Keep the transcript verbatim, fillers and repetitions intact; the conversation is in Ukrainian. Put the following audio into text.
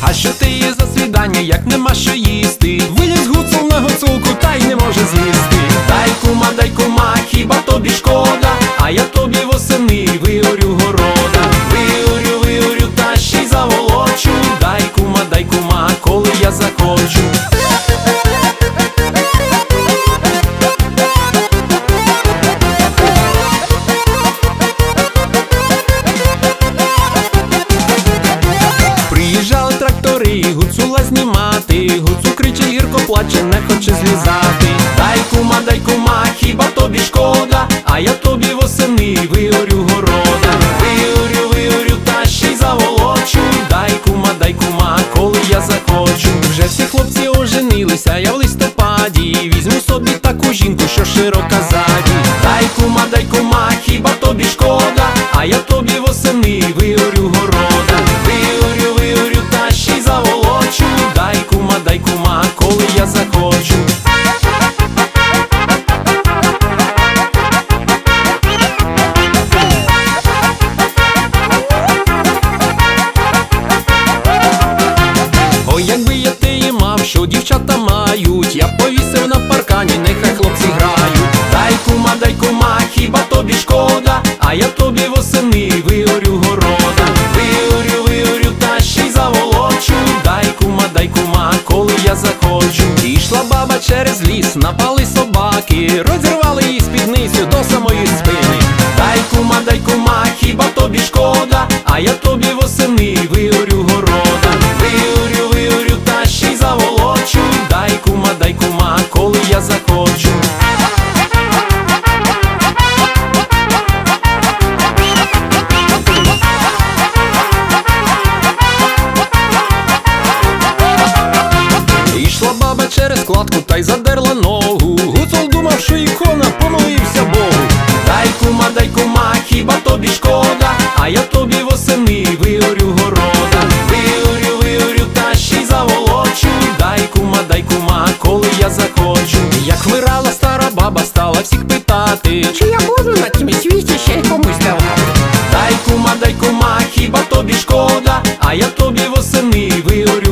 А що ти є за свідання, як нема що їсти? Виліз гуцул на гуцулку, та й не може злізти. Дай кума, дай кума, хіба тобі шкода? А я тобі восени виорю города. Виорю, виорю, та ще й заволочу. Дай кума, дай кума, коли я захочу. Приїжджали трактори, гуцула знімати. Гуцул кричить, гірко плаче, не хоче злізати. Дай кума, дай кума, хіба тобі шкода? А я тобі восени виорю города. Виорю, виорю, та ще й заволочу. Дай кума, дай кума, коли я захочу. Вже всі хлопці оженилися, я в листопаді візьму собі таку жінку, що широка ззаді. Дай кума, дай кума, хіба тобі шкода? А я тобі восени виорю города. Виорю, виорю, та ще й заволочу. Дай кума, дай кума, коли я захочу. Ой, якби я теї мав, що дівчата мають, я повісив на паркані, нехай хлопці грають. Дай кума, дай кума, хіба тобі шкода? А я тобі восени виорю города. Виорю, виорю, та ще й заволочу. Дай кума, дай кума, коли я захочу. Ішла баба через ліс, напали собаки, розірвали її спідницю до самої спини. Дай кума, дай кума, хіба тобі шкода? А я тобі восени виорю города. Виорю, виорю, та ще й заволочу. Дай кума, дай кума, коли я захочу. Ішла баба через кладку та й задерла ногу. Гуцул думав, що ікона, помолився Богу. Дай кума, дай кума, хіба тобі шкода? А я тобі восени виорю города. Виорю, виорю, та ще й заволочу. Дай кума, дай кума, коли я захочу. Як вмирала стара баба, стала всіх питати, Чи я можу на цьому світі ще й комусь давати? дай кума, дай кума, хіба тобі шкода? А я тобі восени виорю